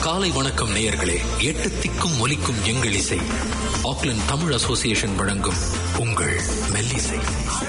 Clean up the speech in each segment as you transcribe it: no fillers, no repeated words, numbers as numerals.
காலை வணக்கம் நேயர்களே. எட்டு திக்கும் ஒலிக்கும் எங்கள் இசை. ஆக்லாந்து தமிழ் அசோசியேஷன் வழங்கும் உங்கள் மெல்லிசை.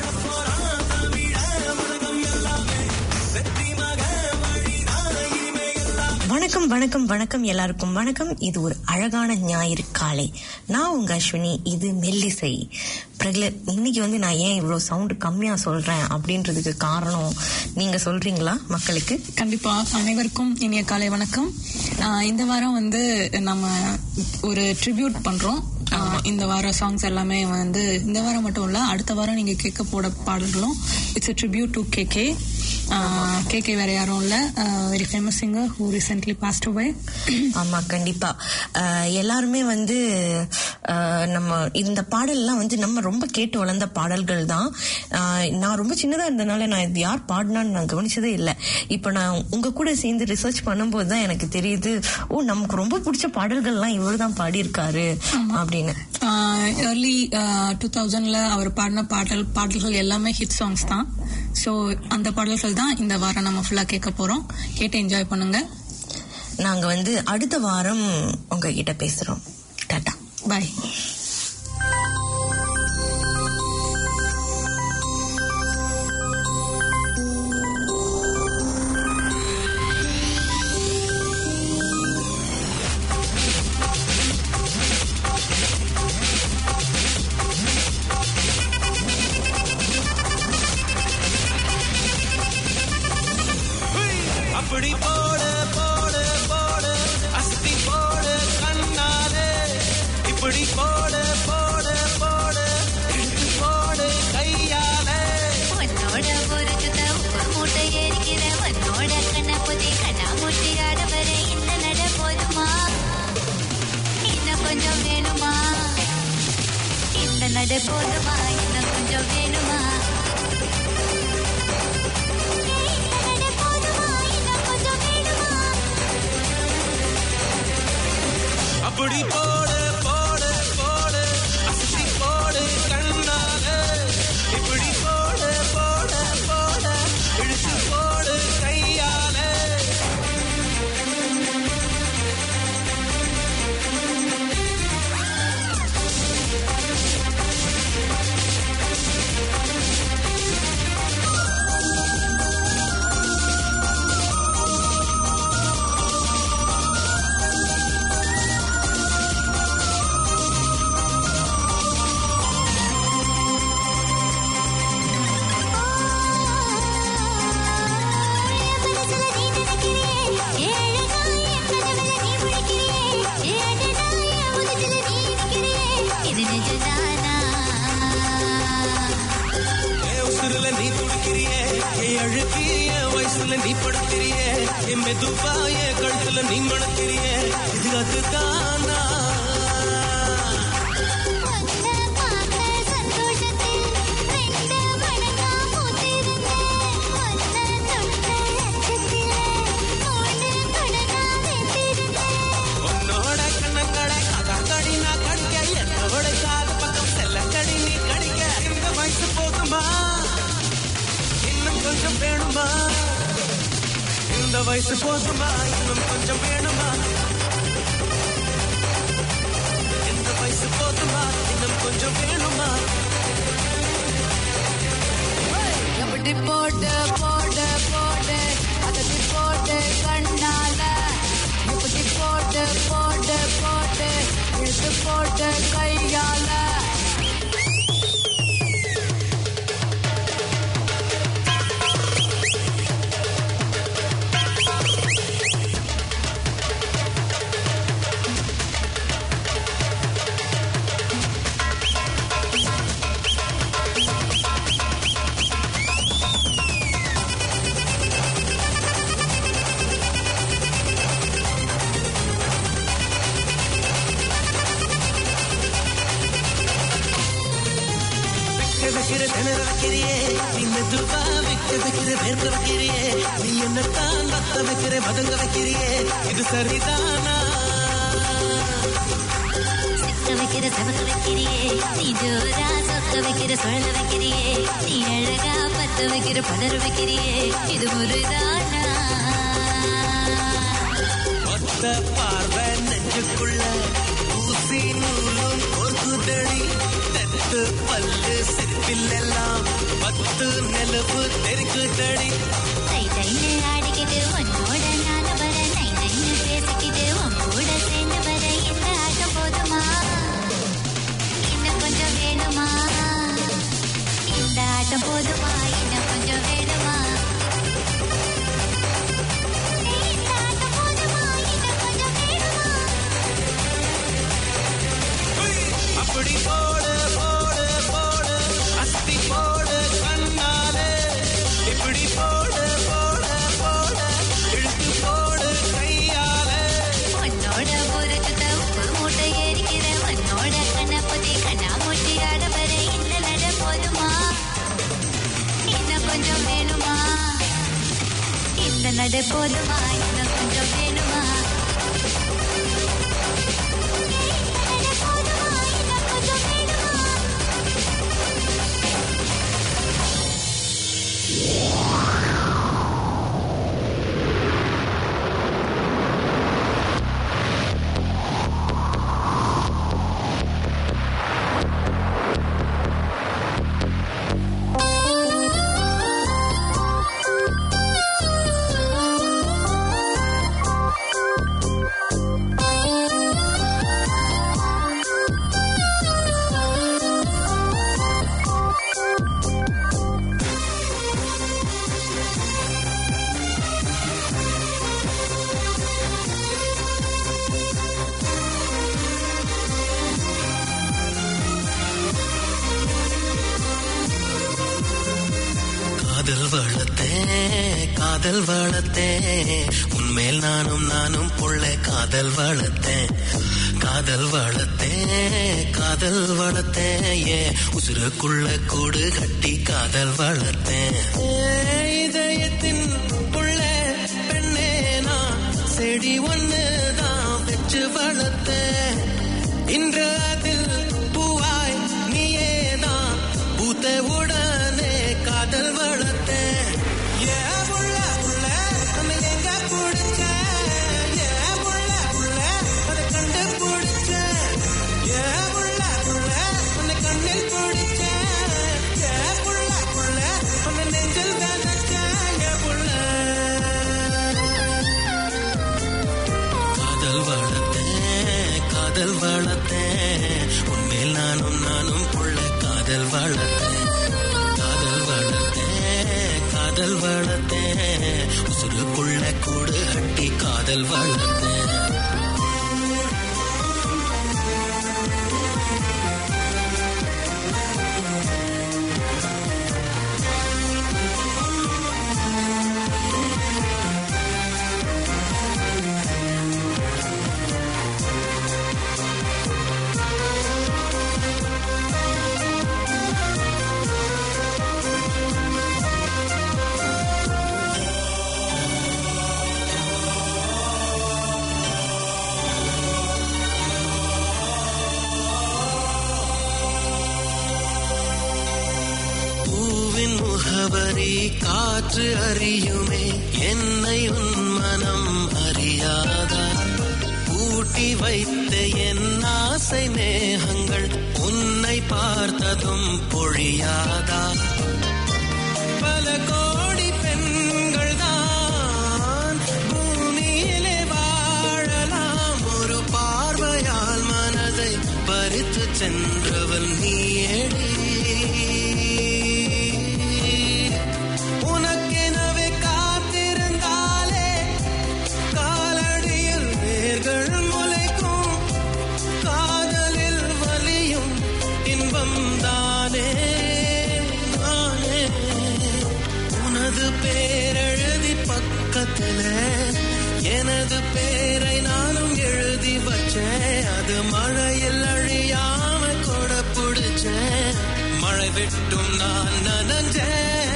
வணக்கம் வணக்கம் வணக்கம் எல்லாருக்கும் வணக்கம். இது ஒரு அழகான ஞாயிறு காலை. நான் உங்க அஸ்வினி. இது மெல்லிசை. இன்னைக்கு நான் ஏன் இவ்வளவு சவுண்ட் கம்மியா சொல்றேன் அப்படின்றதுக்கு காரணம் நீங்க சொல்றீங்களா மக்களுக்கு? கண்டிப்பா. அனைவருக்கும் இனிய காலை வணக்கம். இந்த வாரம் நம்ம ஒரு ட்ரிபியூட் பண்றோம். இந்த வார சாங்ஸ் எல்லாமே இந்த வாரம் மட்டும் இல்ல, அடுத்த வாரம் நீங்க கேட்க போட பாடல்களும் it's a tribute to KK. KK வேற யாரும் இல்ல, very famous singer who recently passed away. ஆமா, கண்டிப்பா. எல்லாருமே நம்ம இந்த பாடல்லாம் நம்ம ரொம்ப கேட்டு வளர்ந்த பாடல்கள் தான். நான் ரொம்ப சின்னதா இருந்தனால நான் இது யார் பாடினான்னு நான் கவனிச்சதே இல்லை. இப்ப நான் உங்க கூட சேர்ந்து ரிசர்ச் பண்ணும்போது தான் எனக்கு தெரியுது, நமக்கு ரொம்ப பிடிச்ச பாடல்கள்லாம் இவர் தான் பாடியிருக்காரு அப்படின்னு. early 2000ல அவர் பாடின பாடல்கள் எல்லாமே ஹிட் சாங்ஸ் தான். சோ அந்த பாடல்கள் தான் இந்த வாரம் நம்ம ஃபுல்லா கேட்க போறோம். கேட்டு என்ஜாய் பண்ணுங்க. நாங்க அடுத்த வாரம் உங்ககிட்ட பேசுறோம். Tata, bye. அப்படி போடு போடு போடு அஸ்தி போடு கண்ணாலே, இப்படி போடு போடு போடு இழுத்து போடு கையாலே. உன்னோட ஒரு சுத்த உப்பு மூட்டை ஏறிக்கிற உன்னோட கண்ண புதி கண்ணா மூட்டி ஆடவர இந்த நட போதுமா, இன்னும் கொஞ்சம் வேணுமா, இந்த நட போதுமா, இன்னும் கொஞ்சம் வேணுமா, அப்படி போடு போடு போடு அஸ்தி போடு கண்ணாலே, இப்படி போடு போடு போடு இழுத்து போடு கையாலே. நீ துடிக்கிறியே, அழுக்கிய வயசுல நீ படுக்கிறியே, என் மெதுவாய கழுத்துல நீ மணக்கிறியே, இது அதுதானா? உன்னோட கண்ணங்களை கதாக்கடி நான் கடிக்க, என்னோட காது பக்கம் செல்லக்கடி நீ கடிக்க. இந்த வயசு போதுமா, இன்னும் கொஞ்சம் வேணுமா, இந்த வயசு போதுமா, இன்னும் கொஞ்சம் வேணுமா, இந்த வயசு போதுமா, இன்னும் கொஞ்சம் வேணுமா. எப்படி போட்டு போட்டு போட்டு அதட்டி போட்டு கண்ணால, இப்படி போட்டு போட்டு போட்டு இழுத்து போட்டு கையால. வைக்கிற திணற வைக்கிறியே, நீ மெதுவா விக்க வைக்கிற வேர்க்க வைக்கிறியே, நீ என்னத்தான் வத்த வைக்கிற மதங்க வைக்கிறியே, இது சரிதானா? சிக்க வைக்கிற சமக்க வைக்கிறியே, நீ ஜோரா சொக்க வைக்கிற சுழல வைக்கிறியே, நீ அழகா பத்த வைக்கிற பதற வைக்கிறியே, இது முருதானா? பார்த்த பார்வை நெஞ்சுக்குள்ள ஊசி நூலும் கோர்க்குதடி தெத்து பல்லு சிற்பிலெல்லாம் 10 நிலவு தெரிக்குதடி தை தைன்னு ஆடிக்கிட்டு உன்னோட நான வர நை நைன்னு பேசிக்கிட்டு உன் கூட சேர்ந்து வர இந்த ஆட்டம் போதுமா இன்னும் கொஞ்சம் வேணுமா இந்த ஆட்டம் போதுமா இன்னும் கொஞ்சம் வேணுமா இந்த ஆட்டம் போதுமா இன்னும் கொஞ்சம் வேணுமா அப்படி போடு போடு போடு அஸ்தி போடு கண்ணாலே இப்படி போடு போடு போடு இழுத்து போடு கையாலே உன்னோட ஒரு சுத்த உப்பு மூட்டை ஏறிக்கிற உன்னோட கண்ணப்பதி கண்ணாமூட்டி ஆட வர இந்த நட போதுமா இன்னும் கொஞ்சம் வேணுமா இந்த நட போதுமா இன்னும் கொஞ்சம் வேணுமா காதல் வளர்த்தேன் உன்மேல் நானும் புள்ள காதல் வளர்த்தேன் ஏ உசுருக்குள்ள கூடு கட்டி காதல் வளர்த்தேன் இதயத்தின் புள்ள பெண்ணே நான் செடி ஒண்ணுதான் வச்சு வளர்த்தேன் இன்று அதில் பூவாய் நீயேதான் பூத்த உடனே காதல் வளர்த்தேன் காதல் வளர்த்தேன் உன்மேல் நானும் புள்ள காதல் வளர்த்தேன் உசுருக்குள்ள கூடு கட்டி காதல் வளர்த்தேன் முகவரி காற்று அறியுமே என்னை உன் மனம் அறியாதா பூட்டி வைத்த என் ஆசை மேகங்கள் உன்னை பார்த்ததும் பொழியாதா பல கோடி பெண்கள் தான் பூமியிலே வாழலாம் ஒரு பார்வையால் மனதை பறித்து சென்றவன் நீயேடி பேரெழுதி பக்கத்துல எனது பேரை நானும் எழுதி வச்சேன் அது மழையில் அழியாம கொட புடிச்சேன் மழை விட்டும் நான் நனஞ்சேன்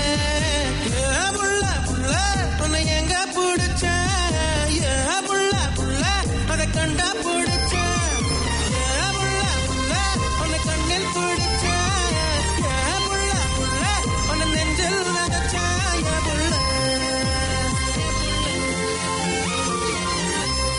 புள்ள புள்ள உன்னை எங்க புடிச்சேன் புள்ள அதை கண்டா புடிச்சேன் புள்ள புள்ள உன்னை கண்ணில் புடிச்சேன் புள்ள புள்ள உன்னை நெஞ்சில் நகைச்சேன் புள்ள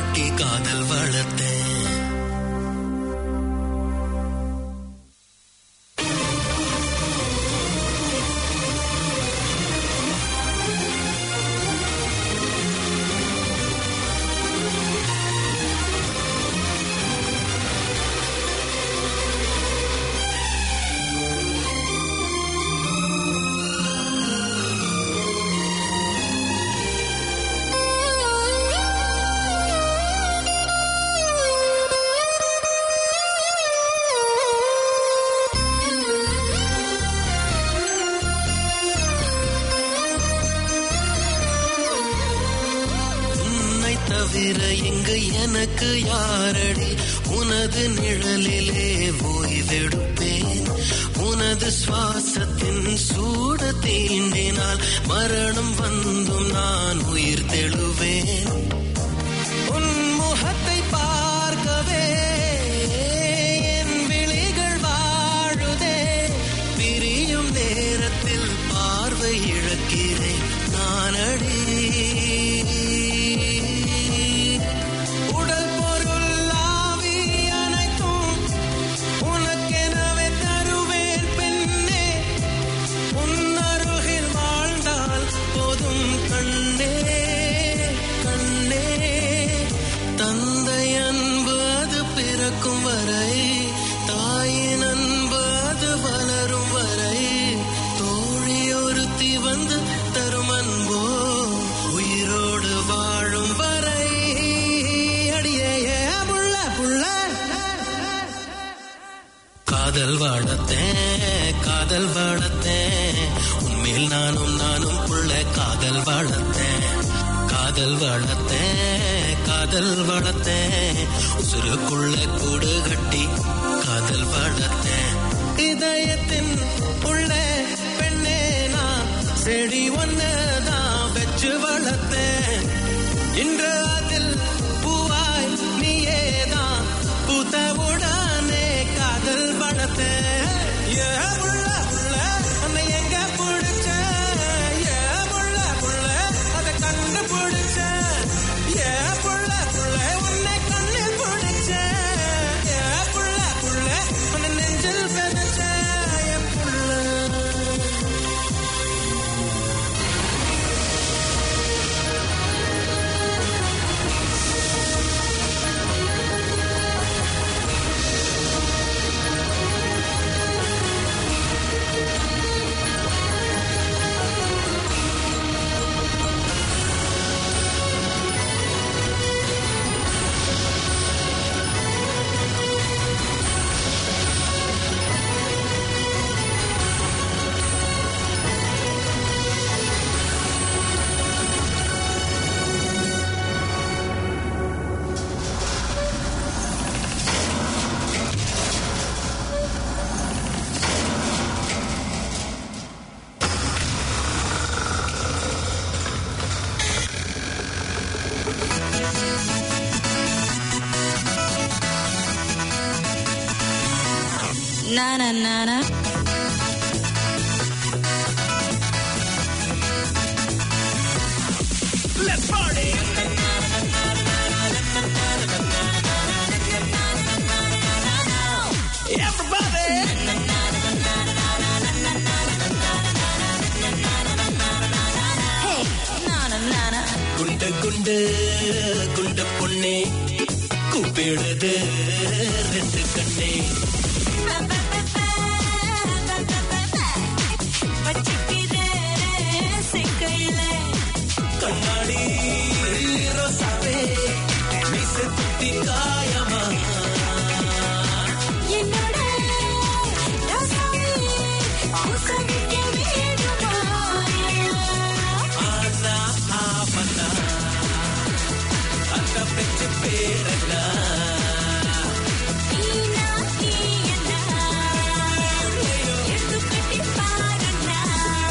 கட்டி காதல் வளர்த்தேன். தவிர இங்கு எனக்கு யாரடி, உனது நிழலிலே ஓய்வெடுப்பேன். உனது சுவாசத்தின் சூட தீண்டினால் மரணம் வந்தும் நான் உயிர் தெழுவேன். உன் முகத்தை பார்க்கவே என் விழிகள் வாழுதே. பிரியும் நேரத்தில் பார்வை இழக்கிறேன் நானடி. காதல் வளர்த்தேன், காதல் வளர்த்தேன், உன்மேல் நானும் புள்ள காதல் வளர்த்தேன். காதல் வளர்த்தேன், காதல் வளர்த்தேன், உசுருக்குள்ள கூடு கட்டி காதல் வளர்த்தேன். இதயத்தின் உள்ள பெண்ணே நான் செடி ஒன்னதான் வச்சு வளர்த்தேன். இன்று அதில் பூவாய் நீயேதான் பூத்தவுடனே காதல் வளர்த்தேன். ஏ புள்ள புள்ள உன்னை எங்க பிடிச்ச, ஏ புள்ள புள்ள அதை கண்டுபிடிச்ச, ஏ புள்ள புள்ள உன்னை கண்ணில் பிடிச்ச, ஏ புள்ள புள்ள உன்னை நெஞ்சில் விதைச்ச, ஏ புள்ள. Na na na na. Let's party. Everybody. Hey, na na na na. குண்டு குண்டு குண்டு பொண்ணே கூப்பிடுது ரெண்டு கண்ணே. கண்ணாடி ரோசாவே மீச குத்தி காயமா என்னோட ரோசாவே உசவிக்க வேண்டுமா ஆனா ஆவனா அந்த பெற்ற பேரனா நீனா நீ என்ன எடுத்து கட்டி பாருனா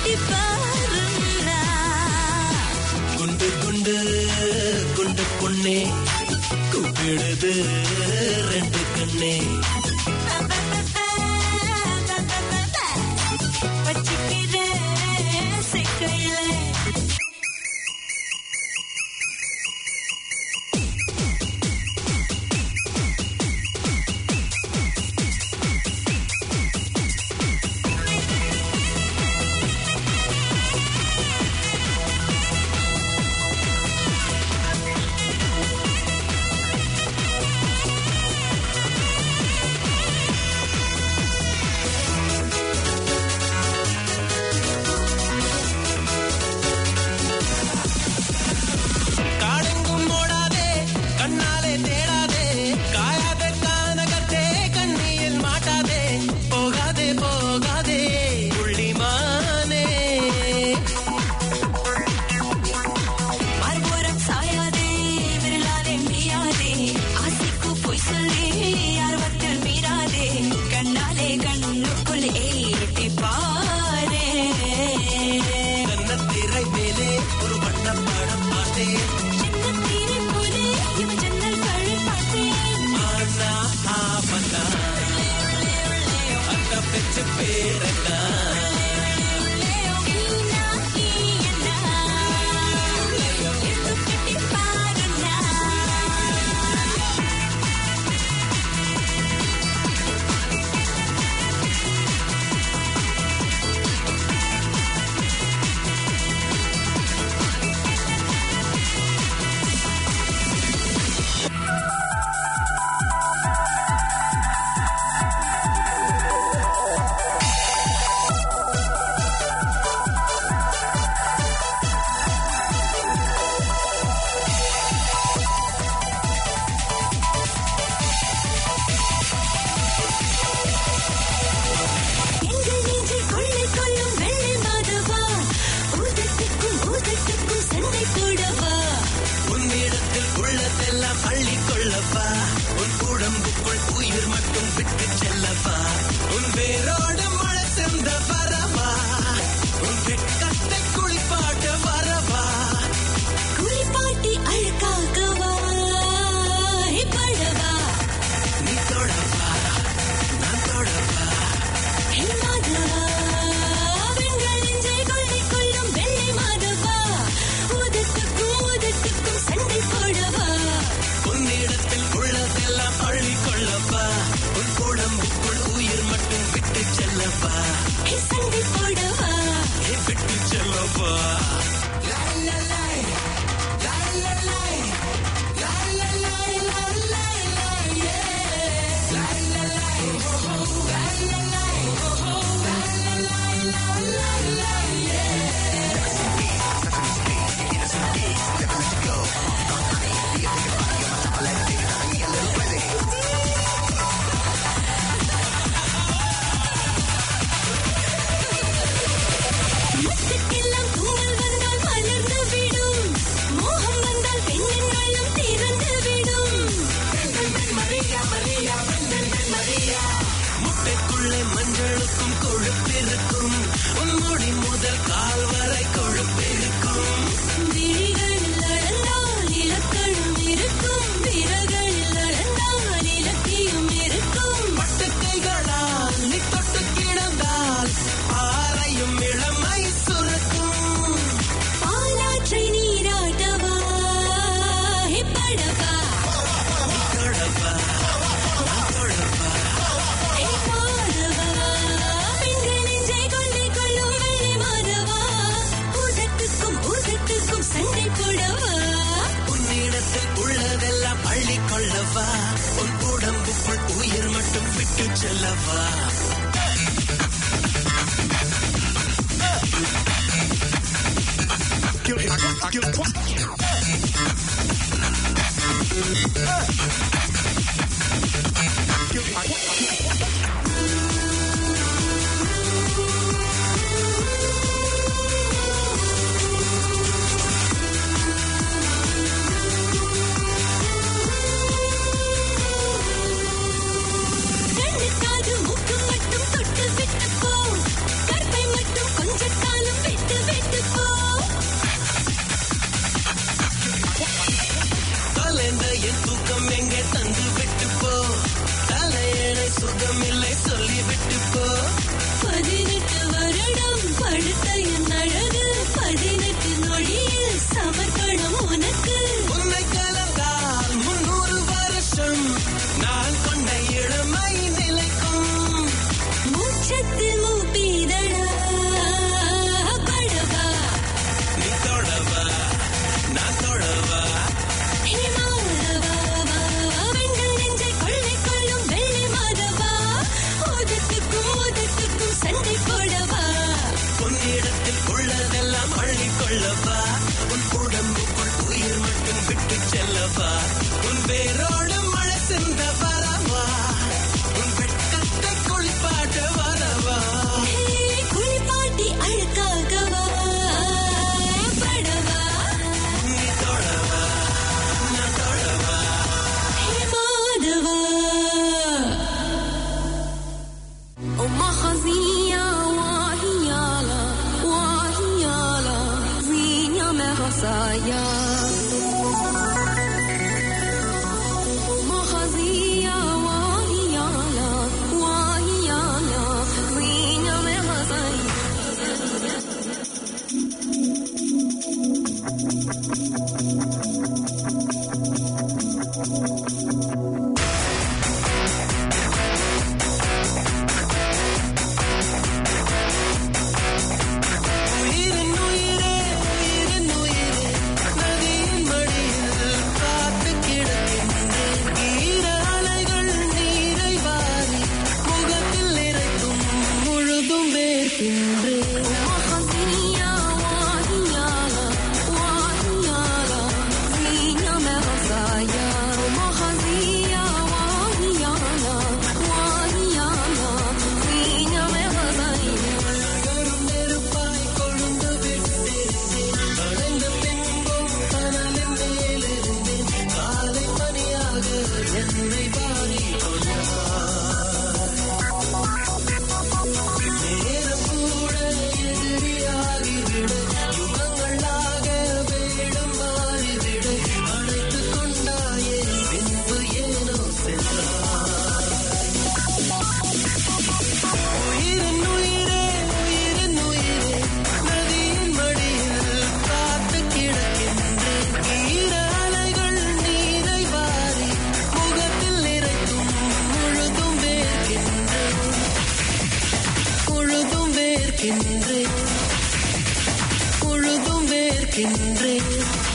கட்டி பாருன்னா குண்டு குண்டு குண்டு பொண்ணே கூப்பிடுது ரெண்டு கண்ணே வச்சுக்கிறேன் சிக்கையில கண்ணுக்காது மூக்கு மட்டும் தொட்டு விட்டு போ கற்பை மட்டும் கொஞ்ச காலம் கொள்ளவா உன் உடம்புக்குள் உயிர் மட்டும் விட்டு செல்லவா உன் வேரோடு மழை சிந்த வரவா உன் வெட்கத்தை குளிப்பாட்ட வரவா குளிப்பாட்டி அழுக்காகவா படவா நீ தொடவா நான் தொடவா மாதவா ومخزية وهيالا وهيالا زينيا مغصايا ومخزية وهيالا وهيالا زينيا مغصايا உயிரின் உயிரே உயிரின் உயிரே நதியின் மடியில் காத்து கிடக்கின்றேன் ஈர அலைகள் நீரை வாரி முகத்தில் இறைக்கும் முழுதும் வேர்க்கின்றேன் ومخزية وهيالا وهيالا زينيا مغصايا ومخزية وهيالا وهيالا زينيا مغصايا நெருப்பாய் கொழுந்து விட்டிருந்தேன் அடைந்த பின்பும் கனலின் மேலிருந்தேன் காலை பனியாக என்னை வாரி நேரம் கூட எதிரியாகிவிட யுகங்களாக வேடம் மாறிவிட அழைத்துக் கொண்டாயே பின்பு ஏனோ சென்றாய் உயிரின் உயிரே உயிரின் உயிரே நதியின் மடியில் காத்து கிடக்கின்றேன் ஈர அலைகள் நீரை வாரி முகத்தில் இறைக்கும் முழுதும் வேர்க்கின்றேன் முழுதும் வேர்க்கின்றேன் முழுதும் வேர்க்கின்றேன்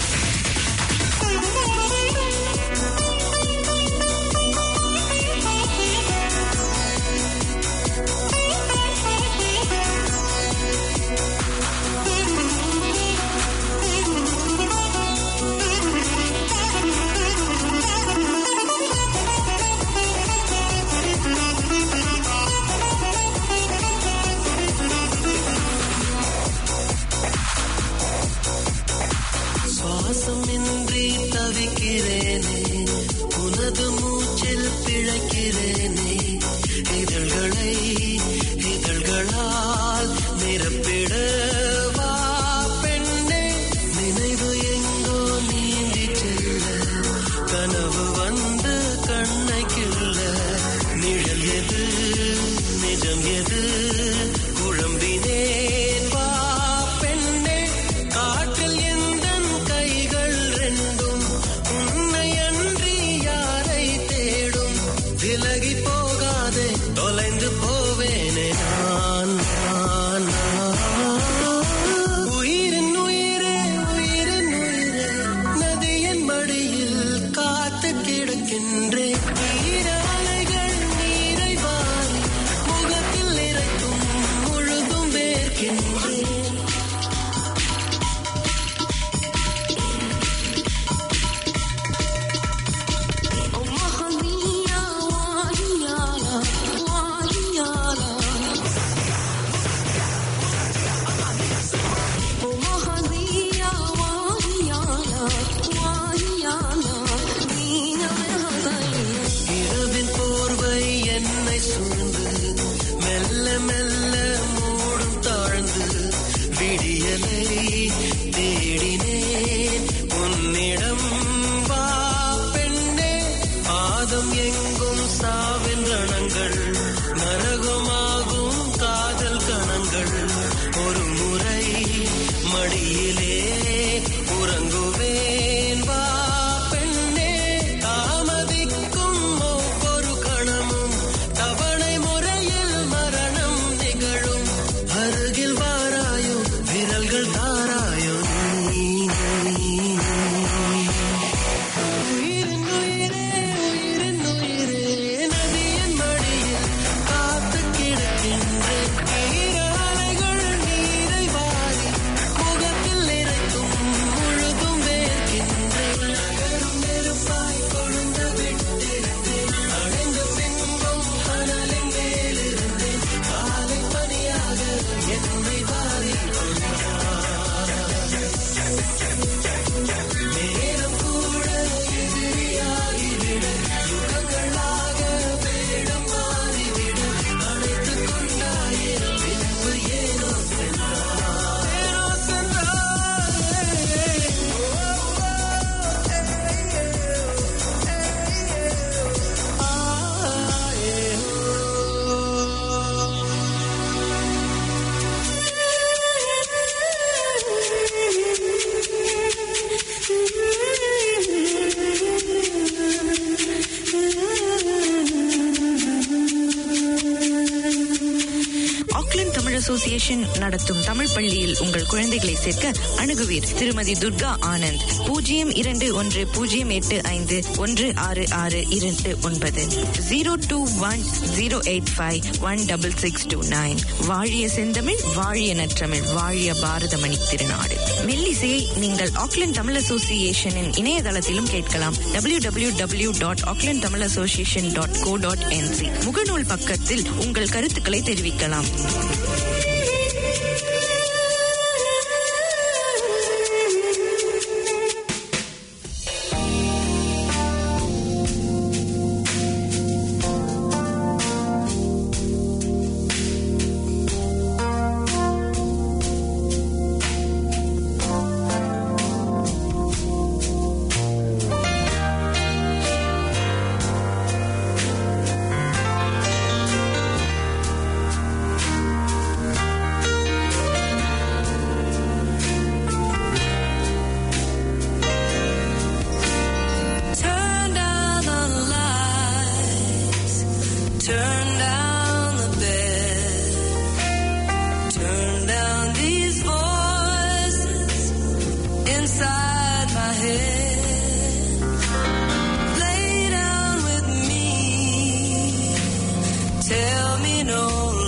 சுவாசமின்றி தவிக்கிறேனே உனது மூச்சில் பிழைக்கிறேனே இதழ்களை இதழ்களால் நிரப்பிட வா பெண்ணே நினைவு எங்கோ நீந்தி செல்ல கனவு வந்து கண்ணை கிள்ள நிழல் எது நிஜம் எது குழம்பினேன் வா பெண்ணே காற்றில் எந்தன் கைகள் ரெண்டும் உன்னை அன்றி யாரை தேடும் விலகி போகாதே தொலைந்து போவேனே நான் நான் உயிரின் உயிரே உயிரின் உயிரே நதியின் மடியில் காத்து கிடக்கின்றேன் ஈர அலைகள் நீரை வாரி முகத்தில் இறைக்கும் முழுதும் வேர்க்கின்றேன் ومخزية وهيالا وهيالا ومخزية وهيالا وهيالا زينيا مغصايا இரவின் போர்வை என்னை சூழ்ந்து மெல்ல மெல்ல மூடும் தாழ்ந்து விடியலை தேடினேன் உன்னிடம் வா பெண்ணே பாதம் எங்கும் சாவின் ரணங்கள் நரகமாகும் காதல் கணங்கள் ஒரு முறை மடியிலே உறங்குவேன் வா பெண்ணே தாமதிக்கும் ஒவ்வொரு கணமும் தவணை முறையில் மரணம் அசோசியேஷன் நடத்தும் தமிழ் பள்ளியில் உங்கள் குழந்தைகளை சேர்க்க அணுகுவீர். திருமதி துர்கா ஆனந்த் 0210851662 02108516629. வாழிய செந்தமிழ், வாழிய நற்றமிழ், வாழிய பாரதமணி திருநாடு. மெல்லிசையை நீங்கள் ஆக்லாந்து தமிழ் அசோசியேஷனின் இணையதளத்திலும் கேட்கலாம். www.aucklandtamilassociation.co.nz முகநூல் பக்கத்தில் உங்கள் கருத்துக்களை தெரிவிக்கலாம். Tell me no